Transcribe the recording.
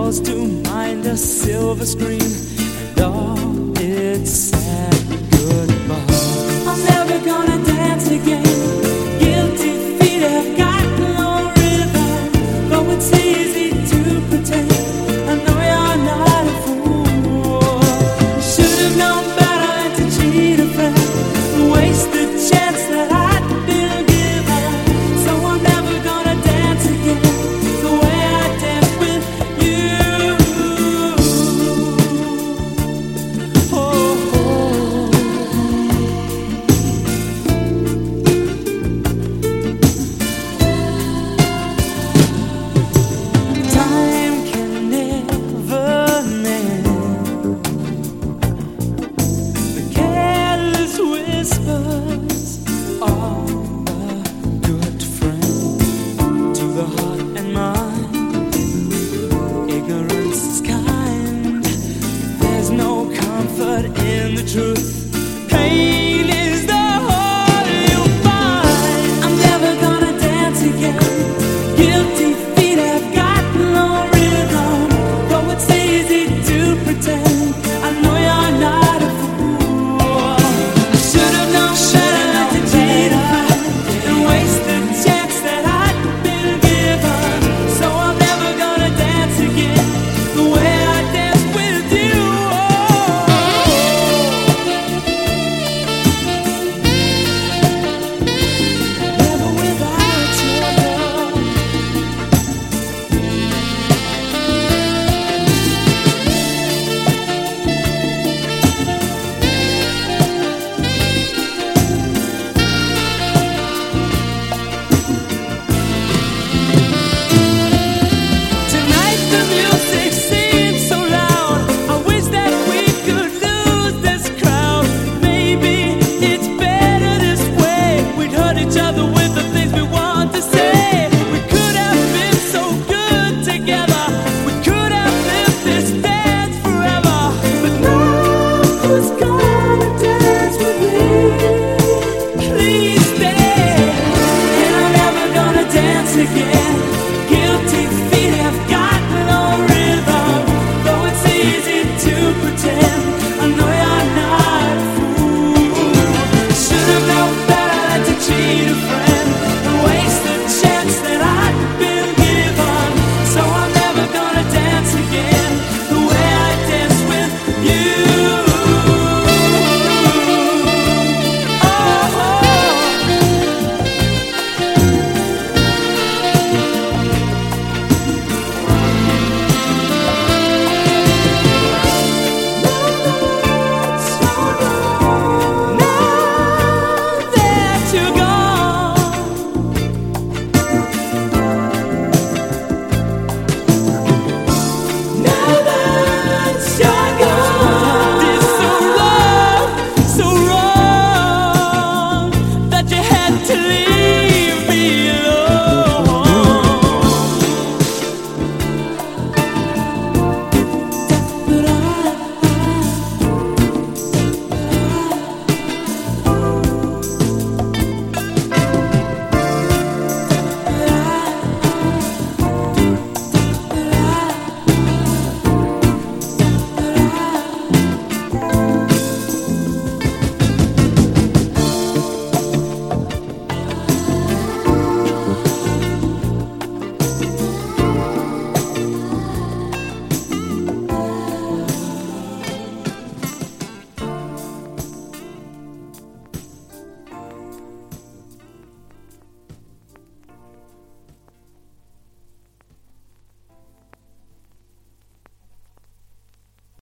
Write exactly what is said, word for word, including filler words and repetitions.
calls to mind a silver screen and all its sad goodbye. I'm never gonna dance again. Guilty feet have got no rhythm, though it's easy to pretend. I know you're not a fool. Should have known better than to cheat a friend, waste the chance that I'd been given. So I'm never gonna dance again the way I danced with you. Oh, oh. Time can never mend the careless whispers of a good friend to the heart and mind. Ignorance is kind. There's no comfort in the truth. Pain is the whole you'll find. I'm never gonna dance again. Guilty feet have got no rhythm, though it's easy to pretend. I know you're not a fool. I should have known better not to cheat a friend and waste the chance that I'd been given. So I'm never gonna dance again the way I danced with you. Never without your love. Tonight the music seems so loud. I wish that we could lose this crowd. Maybe it's better this way. We'd hurt each other with the things we want to say. We could have been so good together. We could have lived this dance forever. But now who's gonna dance with me? Please stay, and I'm never gonna dance again.